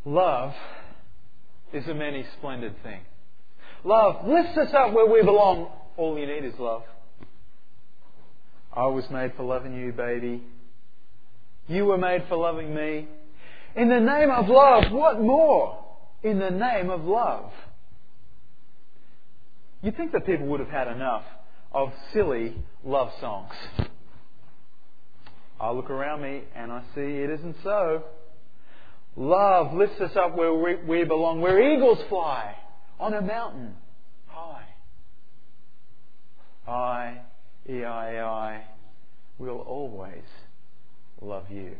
Love is a many splendid thing. Love lifts us up where we belong. All you need is love. I was made for loving you, baby. You were made for loving me. In the name of love, what more? In the name of love. You'd think that people would have had enough of silly love songs. I look around me and I see it isn't so. Love lifts us up where we belong, where eagles fly on a mountain high. I, E-I-E-I, will always love you.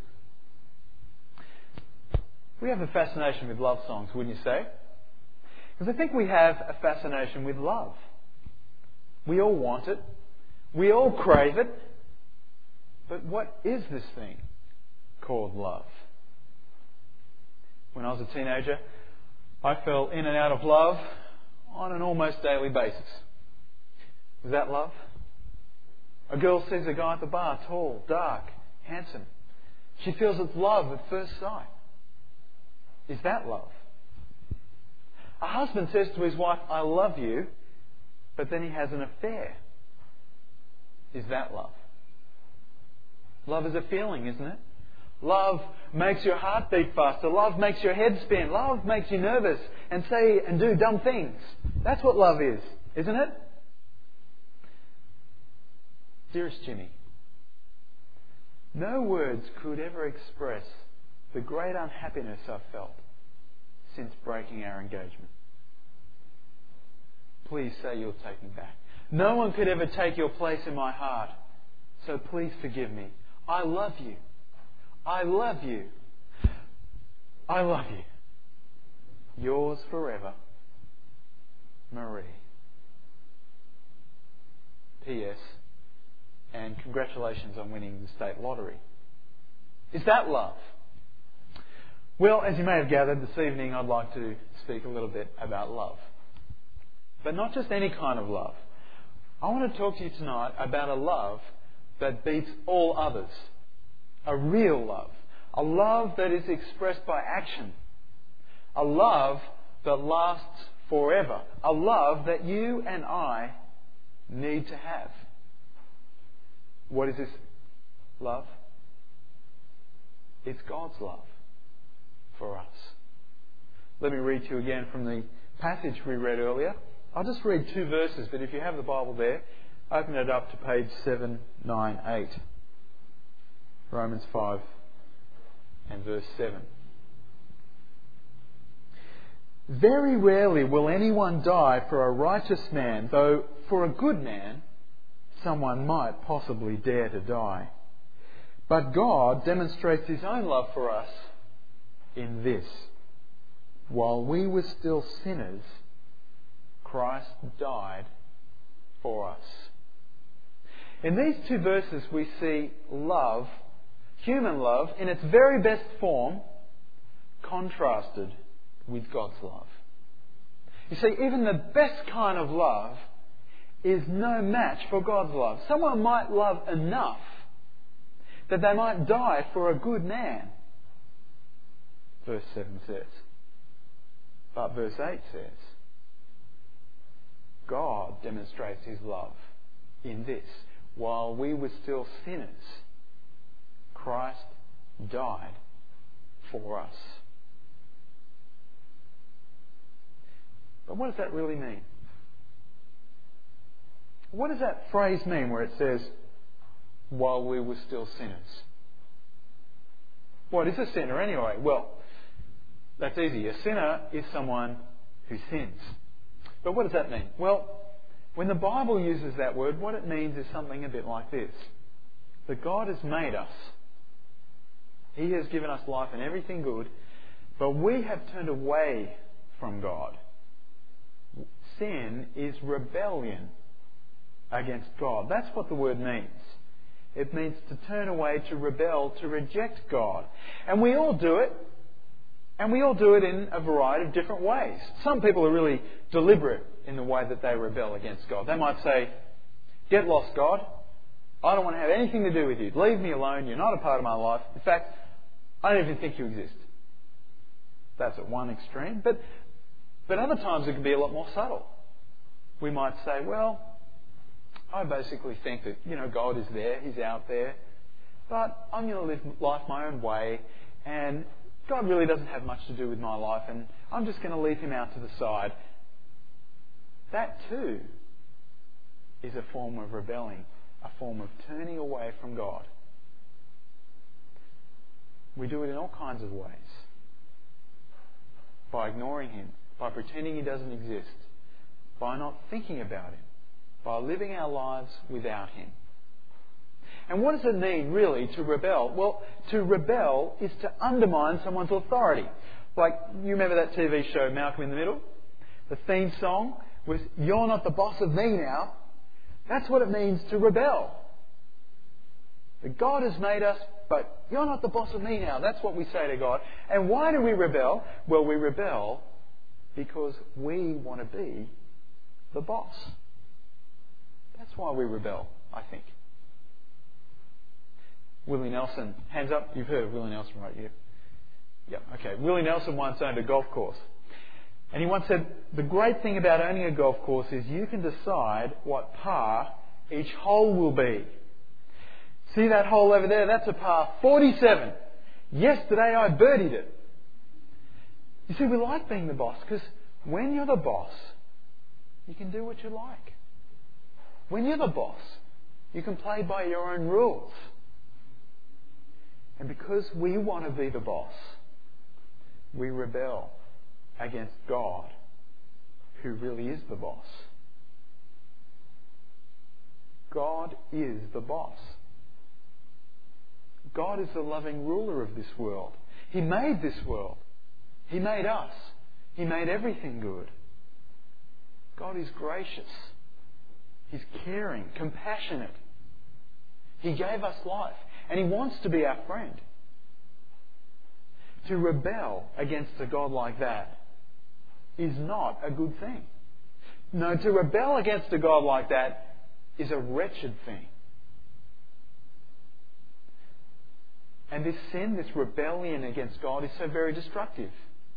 We have a fascination with love songs, wouldn't you say? Because I think we have a fascination with love. We all want it. We all crave it. But what is this thing called love? When I was a teenager, I fell in and out of love on an almost daily basis. Was that love? A girl sees a guy at the bar, tall, dark, handsome. She feels it's love at first sight. Is that love? A husband says to his wife, I love you, but then he has an affair. Is that love? Love is a feeling, isn't it? Love makes your heart beat faster. Love makes your head spin. Love makes you nervous and say and do dumb things. That's what love is, isn't it? Dearest Jimmy, no words could ever express the great unhappiness I've felt since breaking our engagement. Please say you'll take me back. No one could ever take your place in my heart. So please forgive me. I love you. I love you. I love you. Yours forever, Marie. P.S. And congratulations on winning the state lottery. Is that love? Well, as you may have gathered, this evening I'd like to speak a little bit about love. But not just any kind of love. I want to talk to you tonight about a love that beats all others. A real love. A love that is expressed by action. A love that lasts forever. A love that you and I need to have. What is this love? It's God's love for us. Let me read to you again from the passage we read earlier. I'll just read 2 verses, but if you have the Bible there, open it up to page 798. Romans 5 and verse 7. Very rarely will anyone die for a righteous man, though for a good man someone might possibly dare to die. But God demonstrates His own love for us in this. While we were still sinners, Christ died for us. In these 2 verses we see love, human love, in its very best form, contrasted with God's love. You see, even the best kind of love is no match for God's love. Someone might love enough that they might die for a good man, verse 7 says. But verse 8 says, God demonstrates His love in this. While we were still sinners, Christ died for us. But what does that really mean? What does that phrase mean where it says, while we were still sinners? What is a sinner anyway? Well, that's easy. A sinner is someone who sins. But what does that mean? Well, when the Bible uses that word, what it means is something a bit like this. That God has made us. He has given us life and everything good, but we have turned away from God. Sin is rebellion against God. That's what the word means. It means to turn away, to rebel, to reject God. And we all do it. And we all do it in a variety of different ways. Some people are really deliberate in the way that they rebel against God. They might say, get lost, God. I don't want to have anything to do with you. Leave me alone. You're not a part of my life. In fact, I don't even think you exist. That's at one extreme. But other times it can be a lot more subtle. We might say, well, I basically think that, God is there, He's out there, but I'm going to live life my own way, and God really doesn't have much to do with my life, and I'm just going to leave Him out to the side. That too is a form of rebelling, a form of turning away from God. We do it in all kinds of ways. By ignoring Him, by pretending He doesn't exist, by not thinking about Him, by living our lives without Him. And what does it mean, really, to rebel? Well, to rebel is to undermine someone's authority. Like, you remember that TV show, Malcolm in the Middle? The theme song was, "You're not the boss of me now." That's what it means to rebel. That God has made us, but you're not the boss of me now. That's what we say to God. And why do we rebel? Well, we rebel because we want to be the boss. That's why we rebel, I think. Willie Nelson, hands up, you've heard of Willie Nelson, right? Yeah, okay. Willie Nelson once owned a golf course. And he once said, the great thing about owning a golf course is you can decide what par each hole will be. See that hole over there? That's a par 47. Yesterday I birdied it. You see, we like being the boss because when you're the boss, you can do what you like. When you're the boss, you can play by your own rules. And because we want to be the boss, we rebel against God, who really is the boss. God is the boss. God is the loving ruler of this world. He made this world. He made us. He made everything good. God is gracious. He's caring, compassionate. He gave us life, and He wants to be our friend. To rebel against a God like that is not a good thing. No, to rebel against a God like that is a wretched thing. And this sin, this rebellion against God, is so very destructive.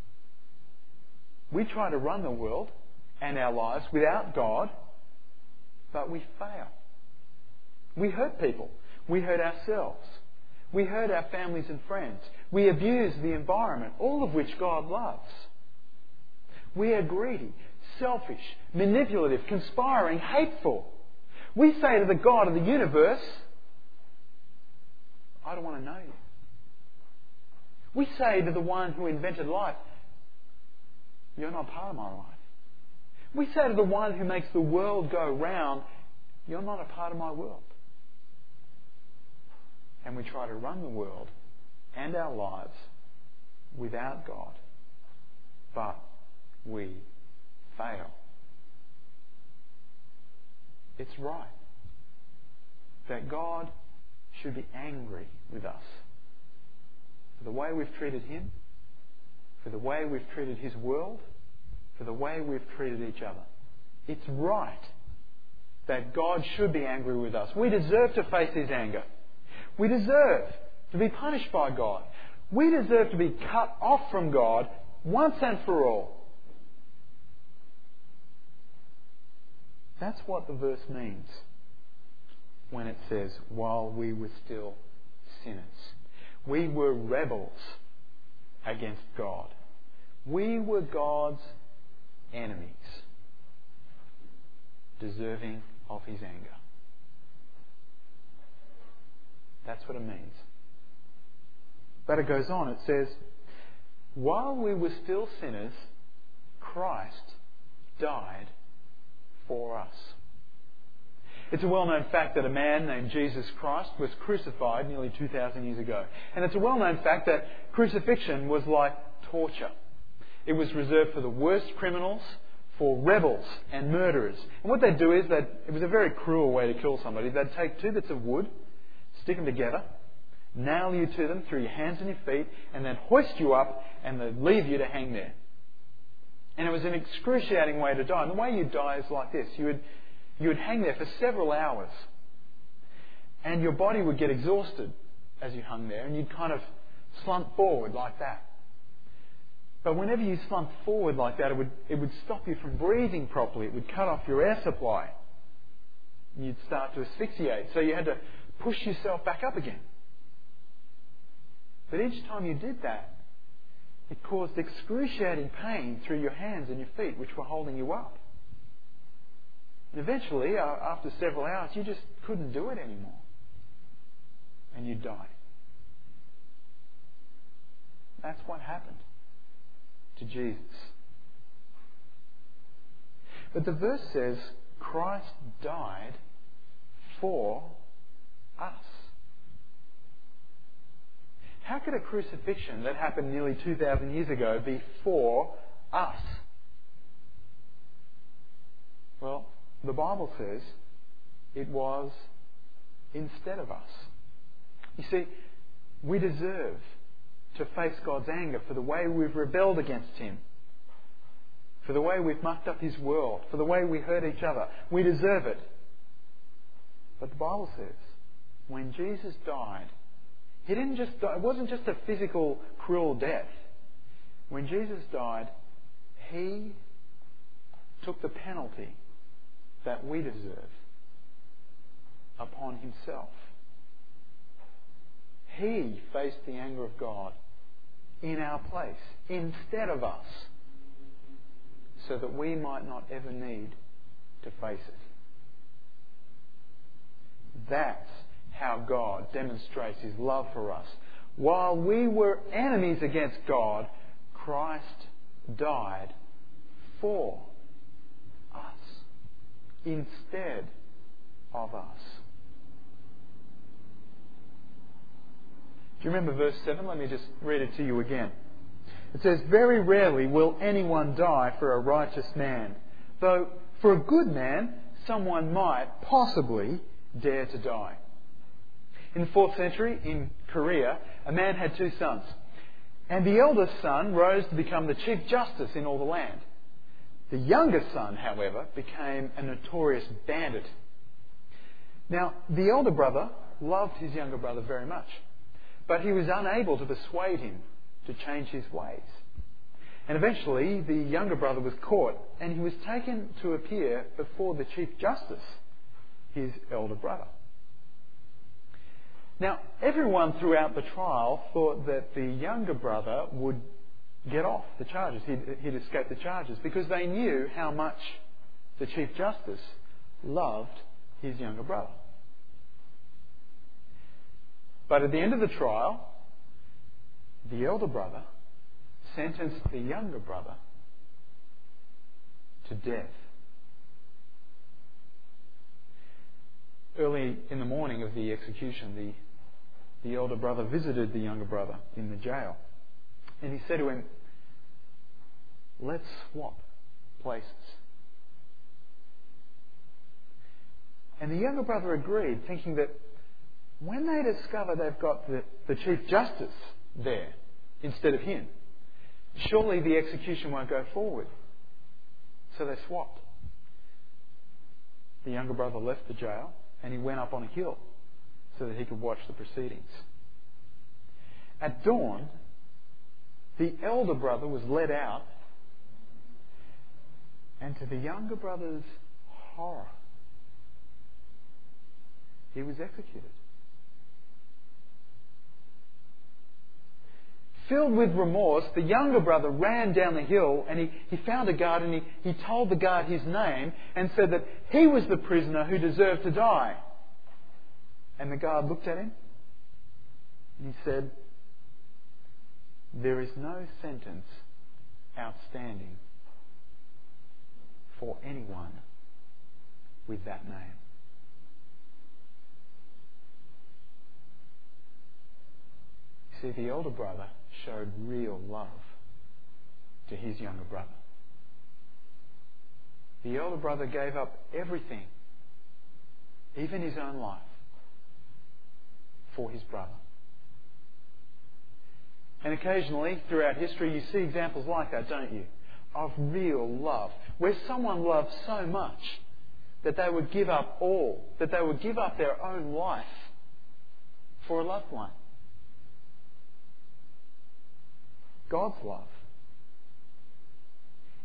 We try to run the world and our lives without God, but we fail. We hurt people. We hurt ourselves. We hurt our families and friends. We abuse the environment, all of which God loves. We are greedy, selfish, manipulative, conspiring, hateful. We say to the God of the universe, I don't want to know you. We say to the one who invented life, you're not part of my life. We say to the one who makes the world go round, you're not a part of my world. And we try to run the world and our lives without God. But we fail. It's right that God should be angry with us for the way we've treated Him, for the way we've treated His world, for the way we've treated each other. It's right that God should be angry with us. We deserve to face His anger. We deserve to be punished by God. We deserve to be cut off from God once and for all. That's what the verse means when it says, while we were still sinners. We were rebels against God. We were God's enemies, deserving of His anger. That's what it means. But it goes on, it says, while we were still sinners, Christ died for us. It's a well-known fact that a man named Jesus Christ was crucified nearly 2,000 years ago. And it's a well-known fact that crucifixion was like torture. It was reserved for the worst criminals, for rebels and murderers. And what they'd do is, it was a very cruel way to kill somebody. They'd take 2 bits of wood, stick them together, nail you to them through your hands and your feet, and then hoist you up and they'd leave you to hang there. And it was an excruciating way to die. And the way you die is like this. You would hang there for several hours. And your body would get exhausted as you hung there, and you'd kind of slump forward like that. But whenever you slumped forward like that, it would stop you from breathing properly. It would cut off your air supply. You'd start to asphyxiate. So you had to push yourself back up again. But each time you did that, it caused excruciating pain through your hands and your feet, which were holding you up. And eventually, after several hours, you just couldn't do it anymore. And you'd die. That's what happened to Jesus. But the verse says Christ died for us. How could a crucifixion that happened nearly 2,000 years ago be for us? Well, the Bible says it was instead of us. You see, we deserve to face God's anger for the way we've rebelled against Him, for the way we've mucked up His world, for the way we hurt each other. We deserve it. But the Bible says, when Jesus died, He didn't just die. It wasn't just a physical, cruel death. When Jesus died, He took the penalty that we deserve upon Himself. He faced the anger of God in our place, instead of us, so that we might not ever need to face it. That's how God demonstrates His love for us. While we were enemies against God, Christ died for us, instead of us. Do you remember verse 7? Let me just read it to you again. It says, "Very rarely will anyone die for a righteous man, though for a good man someone might possibly dare to die." In the 4th century, in Korea, a man had 2 sons. And the eldest son rose to become the chief justice in all the land. The youngest son, however, became a notorious bandit. Now, the elder brother loved his younger brother very much, but he was unable to persuade him to change his ways. And eventually, the younger brother was caught, and he was taken to appear before the chief justice, his elder brother. Now, everyone throughout the trial thought that the younger brother would get off the charges. He'd escape the charges, because they knew how much the Chief Justice loved his younger brother. But at the end of the trial, the elder brother sentenced the younger brother to death. Early in the morning of the execution, the elder brother visited the younger brother in the jail. And he said to him, "Let's swap places." And the younger brother agreed, thinking that when they discover they've got the Chief Justice there instead of him, surely the execution won't go forward. So they swapped. The younger brother left the jail and he went up on a hill so that he could watch the proceedings. At dawn, the elder brother was led out, and to the younger brother's horror, he was executed. Filled with remorse, the younger brother ran down the hill and he found a guard, and he told the guard his name and said that he was the prisoner who deserved to die. And the guard looked at him and he said, "There is no sentence outstanding for anyone with that name." You see, the elder brother showed real love to his younger brother. The elder brother gave up everything, even his own life, for his brother. And occasionally, throughout history, you see examples like that, don't you? Of real love, where someone loves so much that they would give up all, that they would give up their own life for a loved one. God's love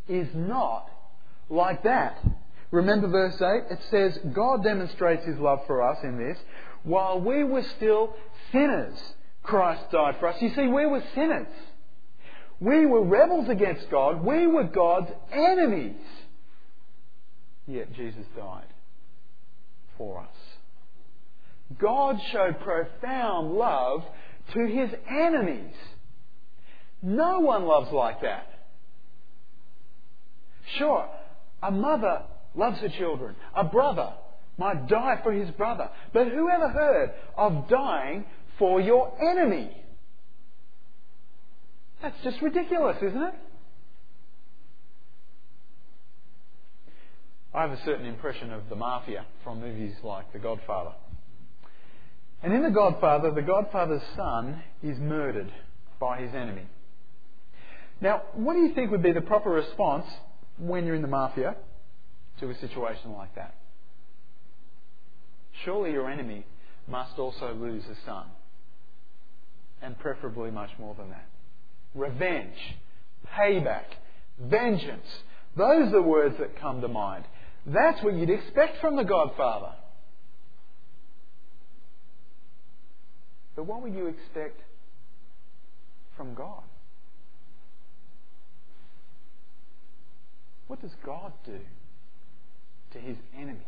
is not like that. Remember verse 8? It says, God demonstrates His love for us in this. While we were still sinners, Christ died for us. You see, we were sinners. We were rebels against God. We were God's enemies. Yet Jesus died for us. God showed profound love to His enemies. No one loves like that. Sure, a mother loves her children. A brother might die for his brother. But who ever heard of dying for your enemy? That's just ridiculous, isn't it? I have a certain impression of the mafia from movies like The Godfather. And in The Godfather's son is murdered by his enemy. Now, what do you think would be the proper response when you're in the mafia to a situation like that? Surely your enemy must also lose a son. And preferably much more than that. Revenge, payback, vengeance. Those are the words that come to mind. That's what you'd expect from the Godfather. But what would you expect from God? What does God do to His enemies?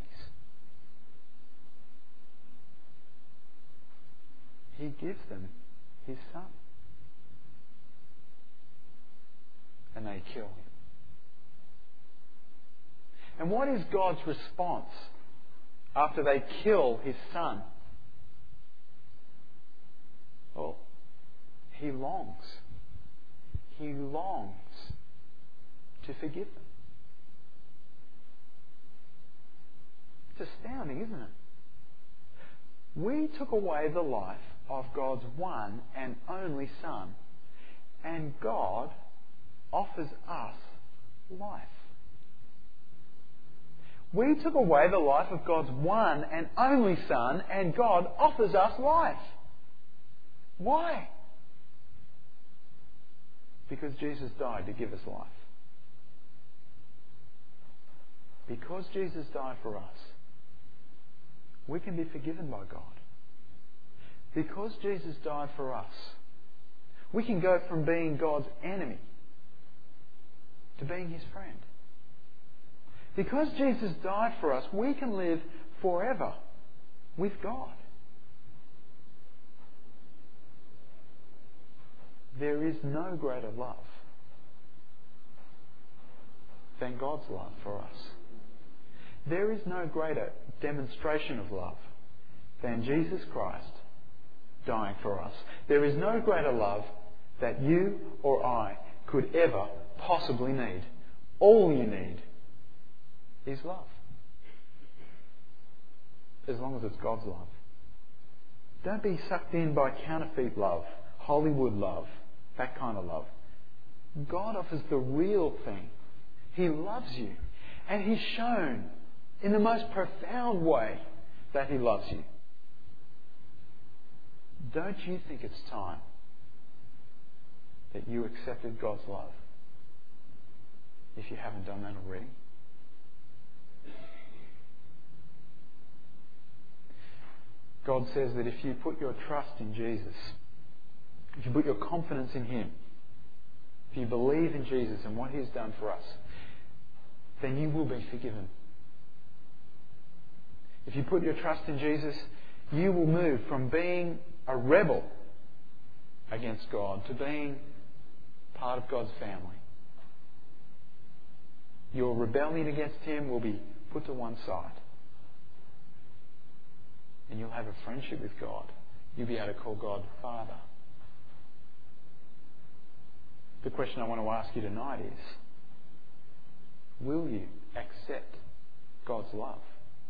He gives them His Son. And they kill Him. And what is God's response after they kill His Son? Well, He longs. He longs to forgive them. It's astounding, isn't it? We took away the life of God's one and only Son, and God offers us life. We took away the life of God's one and only Son, and God offers us life. Why? Because Jesus died to give us life. Because Jesus died for us, we can be forgiven by God. Because Jesus died for us, we can go from being God's enemy to being His friend. Because Jesus died for us, we can live forever with God. There is no greater love than God's love for us. There is no greater demonstration of love than Jesus Christ dying for us. There is no greater love that you or I could ever possibly need. All you need is love. As long as it's God's love. Don't be sucked in by counterfeit love, Hollywood love, that kind of love. God offers the real thing. He loves you. And He's shown in the most profound way that He loves you. Don't you think it's time that you accepted God's love? If you haven't done that already. God says that if you put your trust in Jesus, if you put your confidence in Him, if you believe in Jesus and what He has done for us, then you will be forgiven. If you put your trust in Jesus, you will move from being a rebel against God to being part of God's family. Your rebellion against Him will be put to one side. And you'll have a friendship with God. You'll be able to call God Father. The question I want to ask you tonight is, will you accept God's love?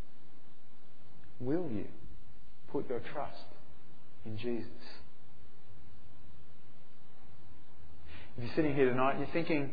Will you put your trust in Jesus? If you're sitting here tonight and you're thinking,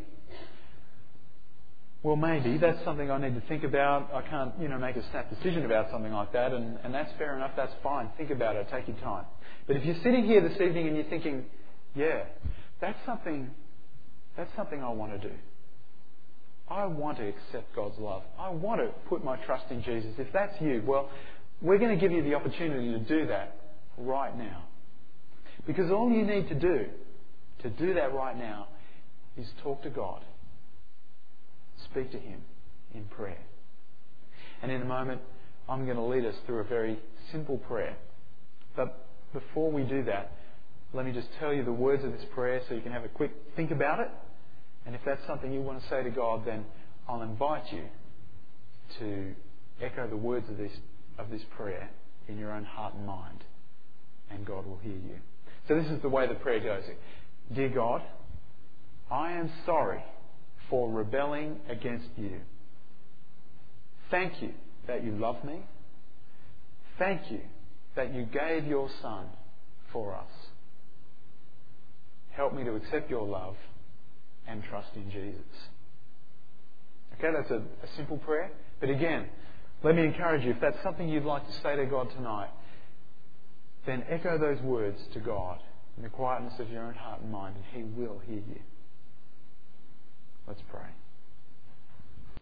well, maybe that's something I need to think about. I can't, make a snap decision about something like that, and that's fair enough. That's fine. Think about it. Take your time. But if you're sitting here this evening and you're thinking, yeah, that's something I want to do. I want to accept God's love. I want to put my trust in Jesus. If that's you, well, we're going to give you the opportunity to do that right now. Because all you need to do that right now, is talk to God. Speak to Him in prayer. And in a moment, I'm going to lead us through a very simple prayer. But before we do that, let me just tell you the words of this prayer so you can have a quick think about it. And if that's something you want to say to God, then I'll invite you to echo the words of this prayer in your own heart and mind. And God will hear you. So this is the way the prayer goes. Dear God, I am sorry for rebelling against you. Thank you that you love me. Thank you that you gave your Son for us. Help me to accept your love and trust in Jesus. Okay, that's a simple prayer. But again, let me encourage you, if that's something you'd like to say to God tonight, then echo those words to God in the quietness of your own heart and mind, and He will hear you. Let's pray.